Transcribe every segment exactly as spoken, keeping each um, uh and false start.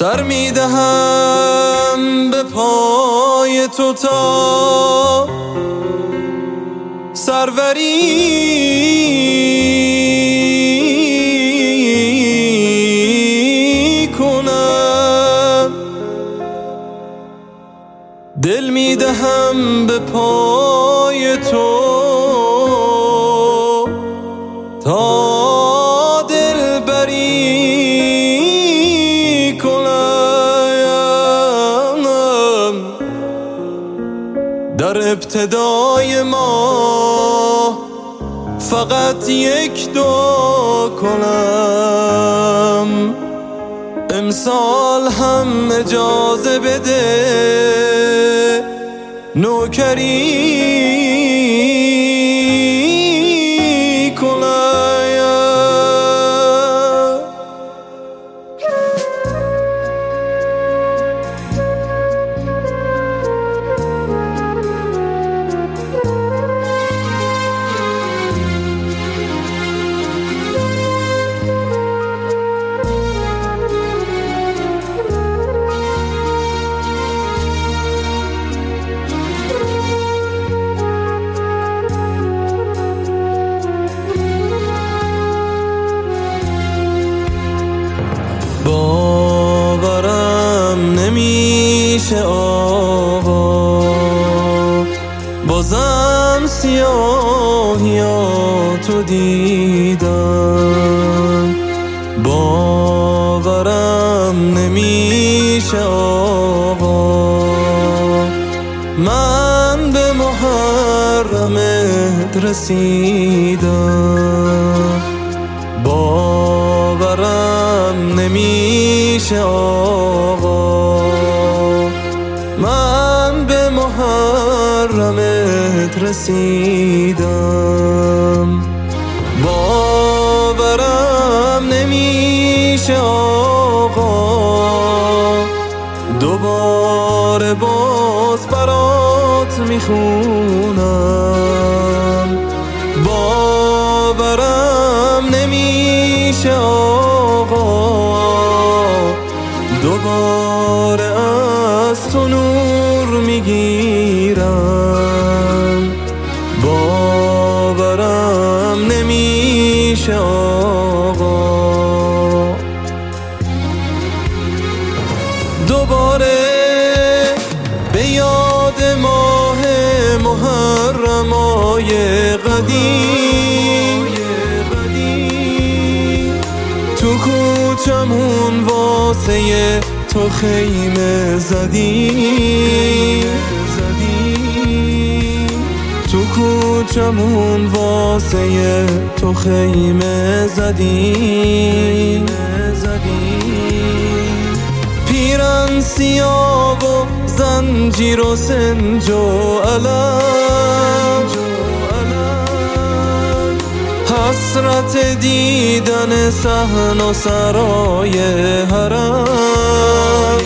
سر میدهم به پای تو تا سروری کنم. دل میدهم به پای تو تا دلبری کنم. در ابتدای ما فقط یک دعا کنم، امسال هم اجازه بده نوکری کنم. باورم نمیشه آقا، بازم سیاهیاتو دیدم. باورم نمیشه آقا، من به محرمت رسیدم. باورم نمیشه آقا، من به محرمت رسیدم. باورم نمیشه آقا، دوباره باز برات میخونم. باورم نمیشه آقا، دوباره از تو نور میگیرم. باورم نمیشه آقا، دوباره به یاد ماه محرمای قدیم تو کوچمون واسه تو خیمه زدیم. تو کوچمون واسه تو خیمه زدیم. پیرن سیاه و زنجیر و سنج و علم، حسرت دیدن صحن و سرای حرم،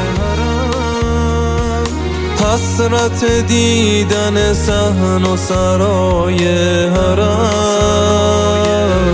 حسرت دیدن صحن و سرای حرم.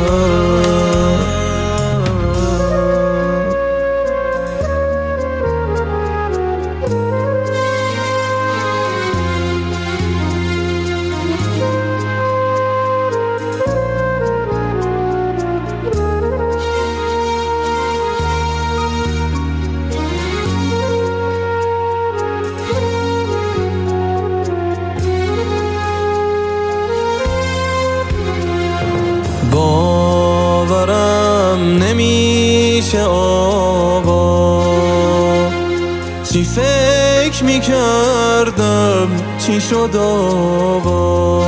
باورم نمیشه آقا، چی فکر میکردم چی شد آقا.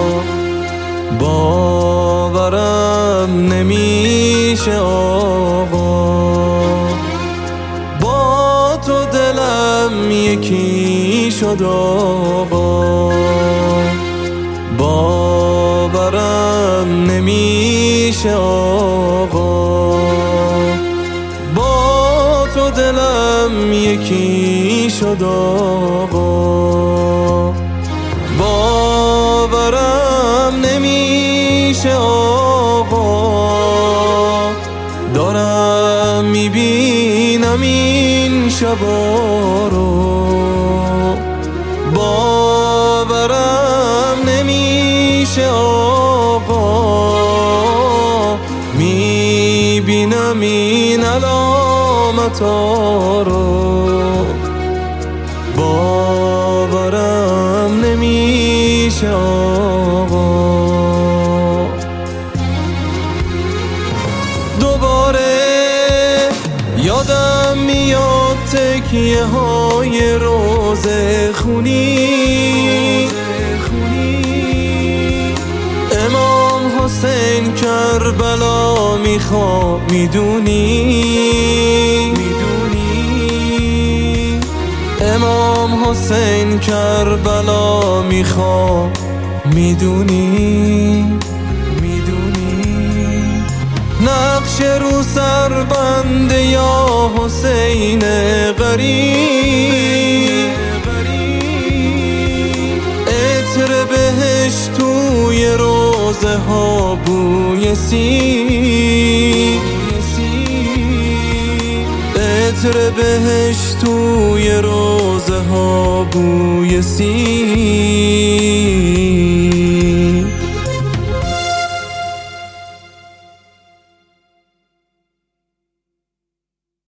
باورم نمیشه آقا، با تو دلم یکی شد آقا. باورم نمیشه آقا، با تو دلم یکی شد آقا. باورم نمیشه آقا، دارم میبینم میبینم این شبا رو، باورم نمیشه آقا، میبینم این علامتا رو، باورم نمیشه آقا. دوباره یادم میاد تکیه های روزه خونی، امام حسین کربلا میخوام میدونی، امام حسین کربلا میخوام میدونی، نقش رو سر بنده یا حسین غریب، عطر بهش توی روزه ها بوی سیر، عطر بهش توی روزه ها بوی سیر.